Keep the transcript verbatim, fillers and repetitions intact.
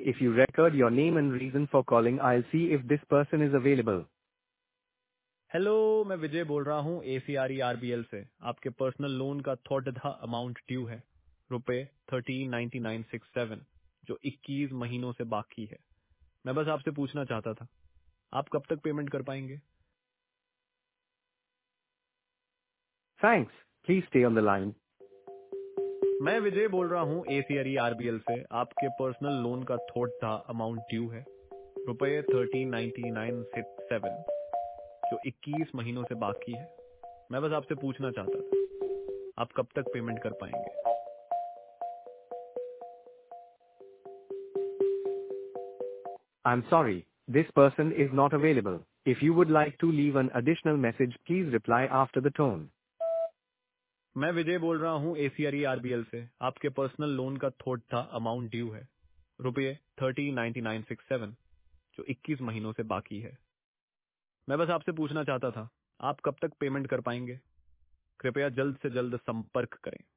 if you record your name and reason for calling. I'll see if this person is available. Hello, मैं विजय बोल रहा हूँ A C R E R B L से। आपके personal loan का थोड़ा धा अमाउंट ड्यू है, रुपए thirteen ninety nine six seven, जो इक्कीस महीनों से बाकी है। मैं बस आपसे पूछना चाहता था, आप कब तक पेमेंट कर पाएंगे? Thanks. Please stay on the line. मैं विजय बोल रहा हूँ A C R E R B L से। आपके पर्सनल लोन का थोड़ा धा अमाउंट ड्यू है, रुपए thirteen ninety nine six seven, जो इक्कीस महीनों से बाकी है। मैं बस आपसे पूछना चाहता था, आप कब तक पेमेंट कर पाएंगे? I'm sorry, this person is not available. If you would like to leave an additional message, please reply after the tone. मैं विजय बोल रहा हूँ A C R E R B L से। आपके पर्सनल लोन का थोड़ा धा अमाउंट ड्यू है, रुपये thirteen ninety nine six seven, जो इक्कीस महीनों से बाकी है। मैं बस आपसे पूछना चाहता था, आप कब तक पेमेंट कर पाएंगे? कृपया जल्द से जल्द संपर्क करें।